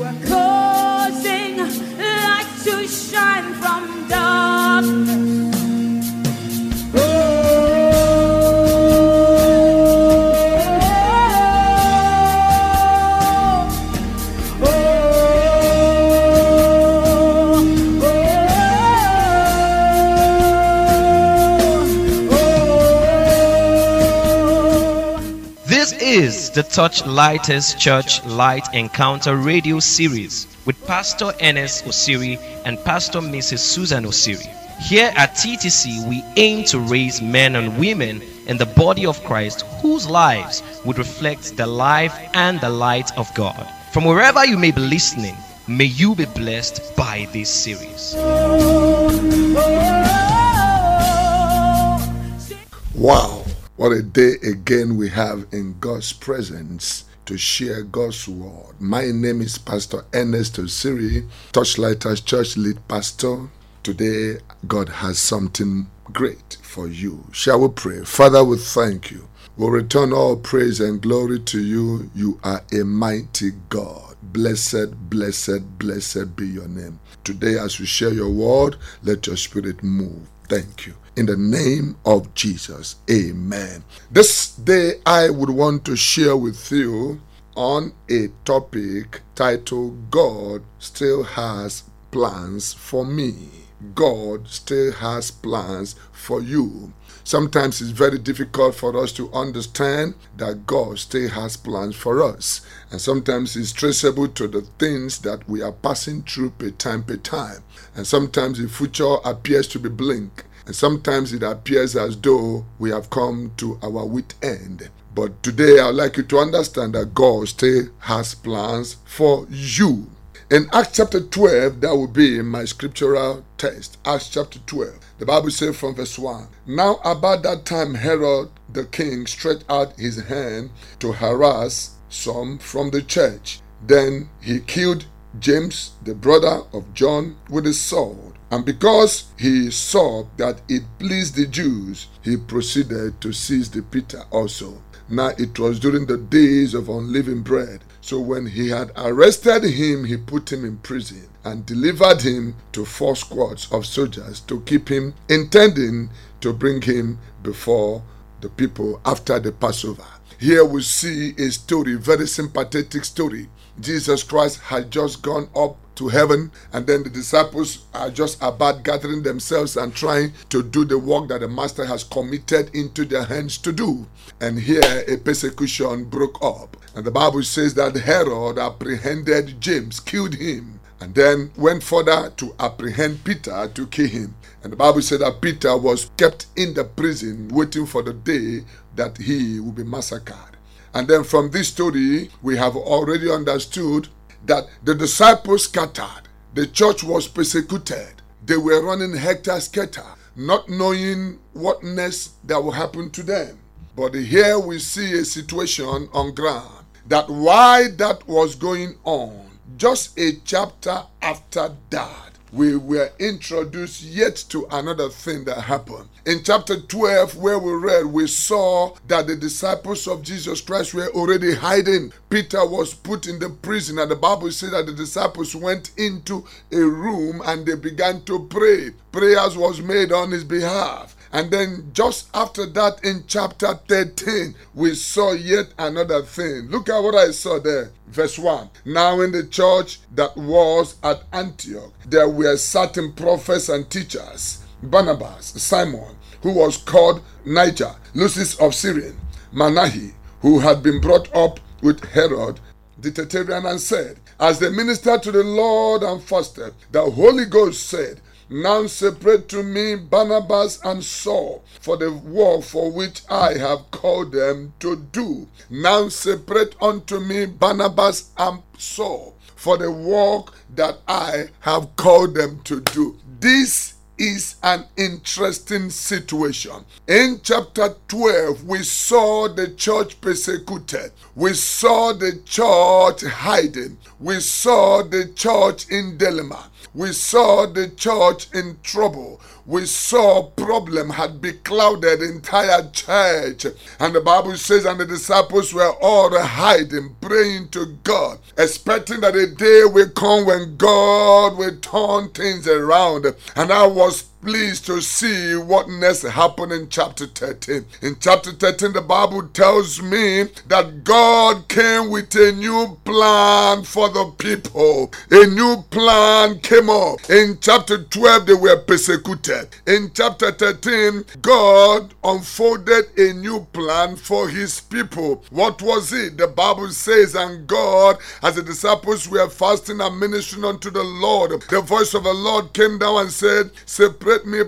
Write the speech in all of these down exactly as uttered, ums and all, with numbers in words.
are causing light to shine from darkness. This is the Touchlighters Church Light Encounter radio series with Pastor Ernest Osiri and Pastor Missus Susan Osiri. Here at T T C, we aim to raise men and women in the body of Christ whose lives would reflect the life and the light of God. From wherever you may be listening, may you be blessed by this series. Wow. What a day again we have in God's presence to share God's word. My name is Pastor Ernest Osiri, Touchlighters Church lead pastor. Today, God has something great for you. Shall we pray? Father, we thank you. We'll return all praise and glory to you. You are a mighty God. Blessed, blessed, blessed be your name. Today, as we share your word, let your spirit move. Thank you. In the name of Jesus, amen. This day I would want to share with you on a topic titled, God Still Has Plans for Me. God still has plans for you. Sometimes it's very difficult for us to understand that God still has plans for us. And sometimes it's traceable to the things that we are passing through per time per time. And sometimes the future appears to be bleak. And sometimes it appears as though we have come to our wit end. But today I'd like you to understand that God still has plans for you. In Acts chapter twelve, that will be in my scriptural text. Acts chapter twelve. The Bible says from verse one, Now about that time Herod the king stretched out his hand to harass some from the church. Then he killed James, the brother of John, with a sword. And because he saw that it pleased the Jews, he proceeded to seize the Peter also. Now it was during the days of unleavened bread. So when he had arrested him, he put him in prison and delivered him to four squads of soldiers to keep him, intending to bring him before the people after the Passover. Here we see a story, very sympathetic story. Jesus Christ had just gone up to heaven, and then the disciples are just about gathering themselves and trying to do the work that the master has committed into their hands to do. And here a persecution broke up, and the Bible says that Herod apprehended James, killed him, and then went further to apprehend Peter to kill him. And the Bible said that Peter was kept in the prison waiting for the day that he will be massacred. And then from this story, we have already understood that the disciples scattered. The church was persecuted. They were running helter-skelter, not knowing what next that will happen to them. But here we see a situation on ground that while that was going on, just a chapter after that, we were introduced yet to another thing that happened. In chapter twelve, where we read, we saw that the disciples of Jesus Christ were already hiding. Peter was put in the prison, and the Bible said that the disciples went into a room and they began to pray. Prayers was made on his behalf. And then just after that, in chapter thirteen, we saw yet another thing. Look at what I saw there. Verse one. Now in the church that was at Antioch, there were certain prophets and teachers, Barnabas, Simon, who was called Niger, Lucius of Syrian, Manahi, who had been brought up with Herod the Tetrarch, and said, as they ministered to the Lord and fasted, the Holy Ghost said, Now separate to me Barnabas and Saul for the work for which I have called them to do. Now separate unto me Barnabas and Saul for the work that I have called them to do. This is an interesting situation. In chapter twelve, we saw the church persecuted. We saw the church hiding. We saw the church in dilemma. We saw the church in trouble. We saw problem had beclouded the entire church. And the Bible says, and the disciples were all hiding, praying to God, expecting that a day will come when God will turn things around. And I was pleased to see what next happened in chapter thirteen. In chapter thirteen, the Bible tells me that God came with a new plan for the people. A new plan came up. In chapter twelve, they were persecuted. In chapter thirteen, God unfolded a new plan for his people. What was it? The Bible says, and God, as the disciples were fasting and ministering unto the Lord, the voice of the Lord came down and said, separate me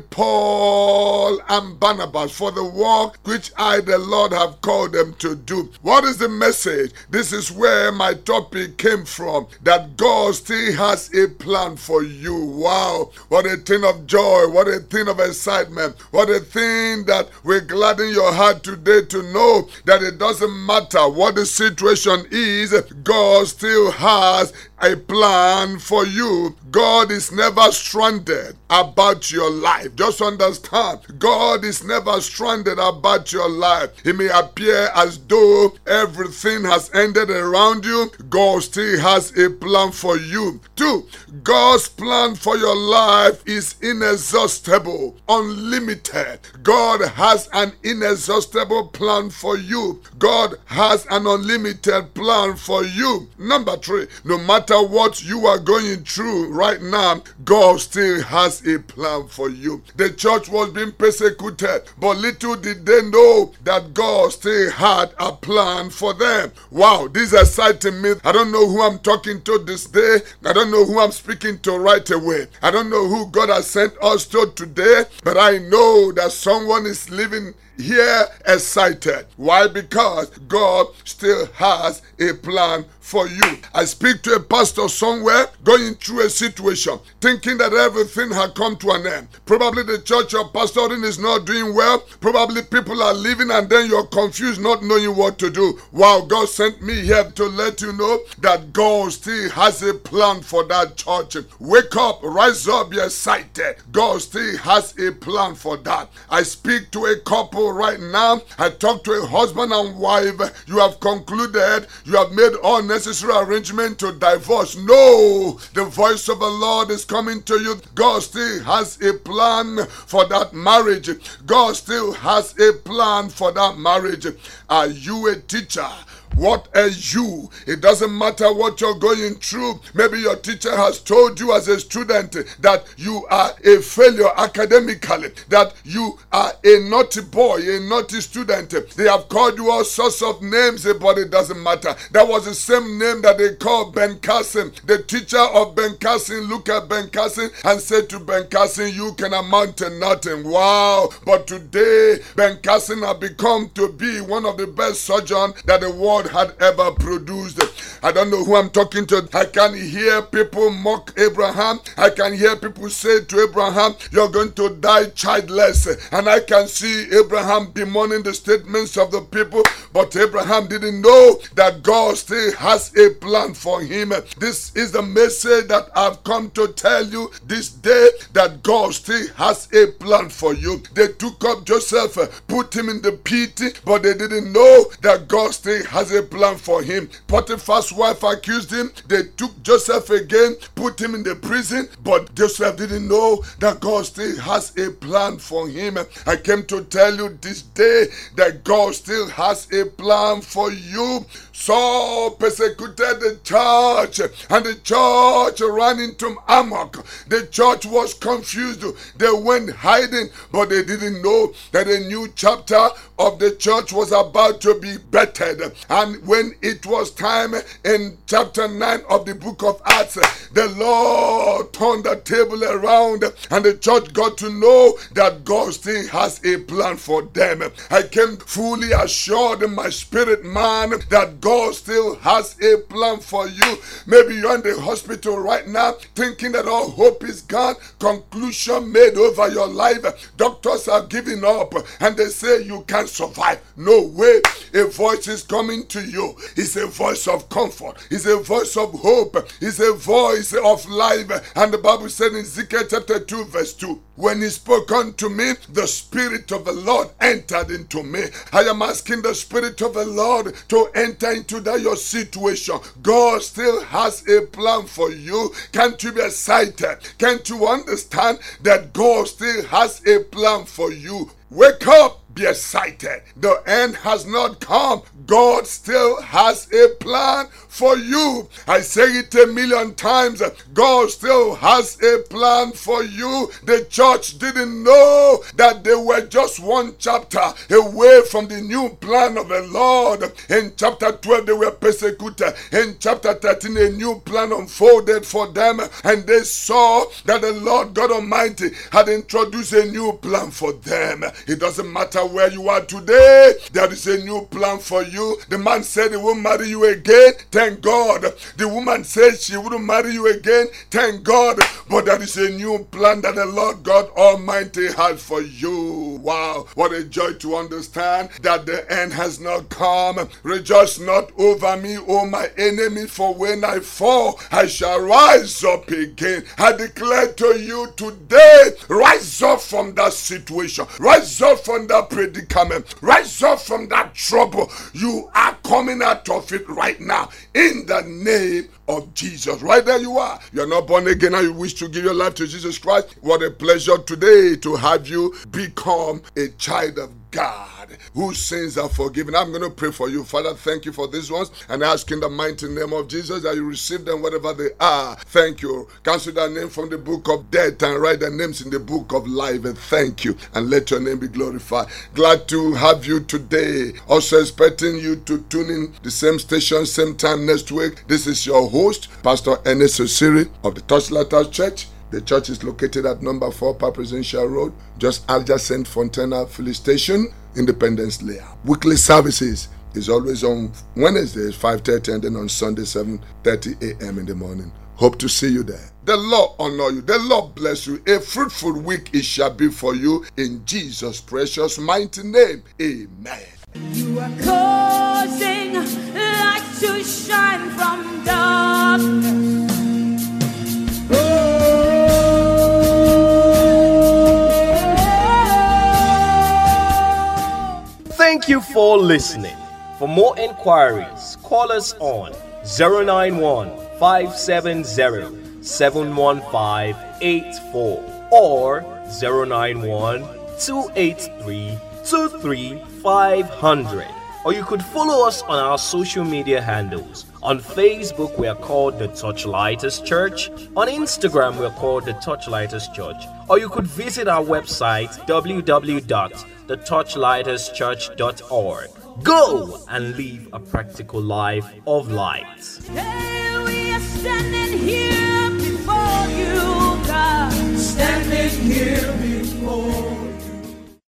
Paul and Barnabas for the work which I, the Lord, have called them to do. What is the message? This is where my topic came from, that God still has a plan for you. Wow, what a thing of joy, what a thing of excitement, what a thing that will gladden your heart today to know that it doesn't matter what the situation is, God still has a plan for you. God is never stranded about your life. Just understand, God is never stranded about your life. It may appear as though everything has ended around you. God still has a plan for you. Two, God's plan for your life is inexhaustible, unlimited. God has an inexhaustible plan for you. God has an unlimited plan for you. Number three, no matter what you are going through right now, God still has a plan for you. The church was being persecuted, but little did they know that God still had a plan for them. Wow, this is exciting me. I don't know who I'm talking to this day. I don't know who I'm speaking to right away. I don't know who God has sent us to today, but I know that someone is living here excited. Why? Because God still has a plan for you. I speak to a pastor somewhere going through a situation, thinking that everything had come to an end. Probably the church you're pastoring is not doing well. Probably people are leaving and then you're confused, not knowing what to do. Wow, God sent me here to let you know that God still has a plan for that church. Wake up, rise up, be excited. God still has a plan for that. I speak to a couple right now. I talk to a husband and wife. You have concluded, you have made all necessary arrangement to divorce. No, the voice of the Lord is coming to you. God still has a plan for that marriage. God still has a plan for that marriage. Are you a teacher? What are you? It doesn't matter what you're going through. Maybe your teacher has told you as a student that you are a failure academically, that you are a naughty boy, a naughty student. They have called you all sorts of names, but it doesn't matter. That was the same name that they called Ben Carson. The teacher of Ben Carson looked at Ben Carson and said to Ben Carson, you can amount to nothing. Wow. But today, Ben Carson has become to be one of the best surgeons that the world had ever produced. I don't know who I'm talking to. I can hear people mock Abraham. I can hear people say to Abraham, you're going to die childless. And I can see Abraham bemoaning the statements of the people. But Abraham didn't know that God still has a plan for him. This is the message that I've come to tell you this day, that God still has a plan for you. They took up Joseph, put him in the pit, but they didn't know that God still has a plan for him. Potiphar's wife accused him. They took Joseph again, put him in the prison, but Joseph didn't know that God still has a plan for him. I came to tell you this day that God still has a plan for you. Saul persecuted the church, and the church ran into amok. The church was confused. They went hiding, but they didn't know that a new chapter of the church was about to be bettered. And when it was time in chapter nine of the book of Acts, the Lord turned the table around and the church got to know that God still has a plan for them. I came fully assured in my spirit, man, that God still has a plan for you. Maybe you're in the hospital right now thinking that all hope is gone, conclusion made over your life. Doctors are giving up and they say you can't survive. No way. A voice is coming speaking to you is a voice of comfort, is a voice of hope, is a voice of life. And the Bible said in Ezekiel chapter two verse two, when he spoke unto me, the Spirit of the Lord entered into me. I am asking the Spirit of the Lord to enter into that your situation. God still has a plan for you. Can't you be excited? Can't you understand that God still has a plan for you? Wake up, be excited. The end has not come. God still has a plan for you. I say it a million times. God still has a plan for you. The church didn't know that they were just one chapter away from the new plan of the Lord. In chapter twelve, they were persecuted. In chapter thirteen, a new plan unfolded for them, and they saw that the Lord God Almighty had introduced a new plan for them. It doesn't matter where you are today, there is a new plan for you. The man said he won't marry you again. Thank God. The woman said she wouldn't marry you again. Thank God. But there is a new plan that the Lord God Almighty has for you. Wow. What a joy to understand that the end has not come. Rejoice not over me, O my enemy, for when I fall, I shall rise up again. I declare to you today, rise up from that situation. Rise up from that predicament. Rise up from that trouble. You are coming out of it right now in the name of Jesus. Right there you are. You are not born again and you wish to give your life to Jesus Christ. What a pleasure today to have you become a child of God whose sins are forgiven. I'm going to pray for you. Father, thank you for these ones, and I ask in the mighty name of Jesus that you receive them wherever they are. Thank you. Cancel their name from the book of death and write their names in the book of life. And thank you, and let your name be glorified. Glad to have you today. Also expecting you to tune in the same station, same time next week. This is your host, Pastor Ernest Osiri of the Torchlight Church. The church is located at number four Presidential Road, just adjacent Fontana Filling Station, Independence Layout. Weekly services is always on Wednesdays, five thirty, and then on Sunday, seven thirty a.m. in the morning. Hope to see you there. The Lord honor you. The Lord bless you. A fruitful week it shall be for you in Jesus' precious mighty name. Amen. You are causing light to shine from darkness. Thank you for listening. For more inquiries, call us on zero nine one, five seven zero, seven one five eight four or zero nine one, two eight three, two three five zero zero. Or you could follow us on our social media handles. On Facebook, we are called The Torchlighters Church. On Instagram, we are called The Torchlighters Church. Or you could visit our website, w w w dot the torchlighters church dot org. Go and live a practical life of light. Hey, we are standing